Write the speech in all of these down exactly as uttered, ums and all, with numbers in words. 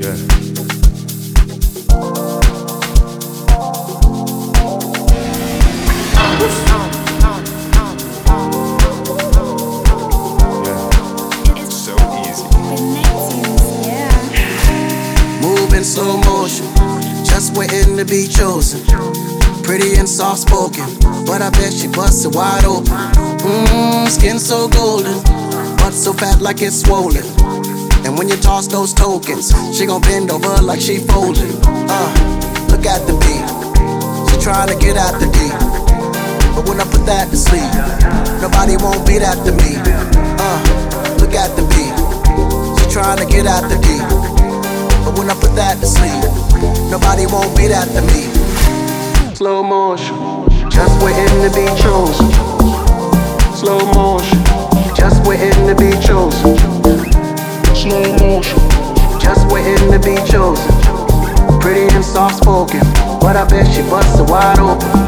In slow motion, just waiting to be chosen. Pretty and soft spoken, but I bet she busted wide open. Mmm, skin so golden, butt so fat like it's swollen. And when you toss those tokens, she gon' bend over like she folding. Uh, look at the beat, she trying to get at the D. But when I put that to sleep, nobody won't beat after me. Uh, look at the beat, she trying to get at the D. But when I put that to sleep, nobody won't beat after me. Slow motion, just waiting to be chosen. Slow motion, just waiting to be chosen. Slow motion, just waiting to be chosen. Pretty and soft spoken, but I bet she busted wide open.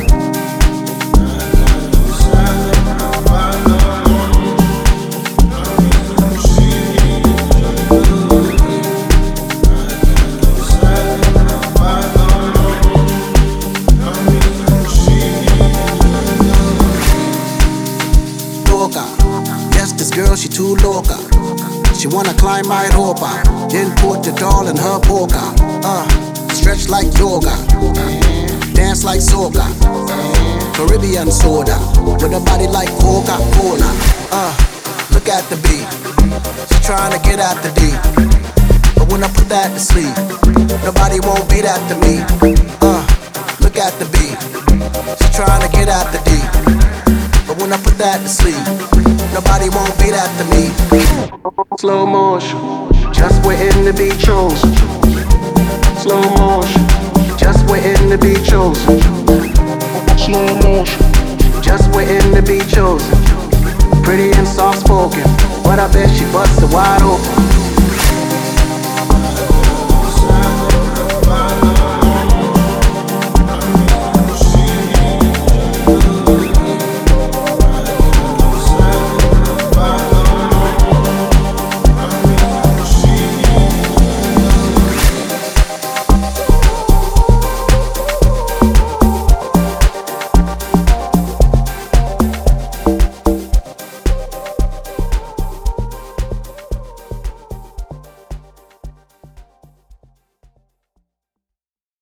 Yes, this girl, she too loca. She wanna climb my ropa, then put the doll in her boca. Uh, stretch like yoga, dance like soca. Caribbean soda, with a body like Coca-Cola. Uh, look at the beat, she trying to get at the D. But when I put that to sleep, nobody won't beat after me. Uh, look at the beat, she trying to get at the D. But when I put that to sleep, nobody won't beat after me. Slow motion, just waiting to be chosen. Slow motion, just waiting to be chosen. Slow motion, just waiting to be chosen. Pretty and soft spoken, but I bet she busted wide open.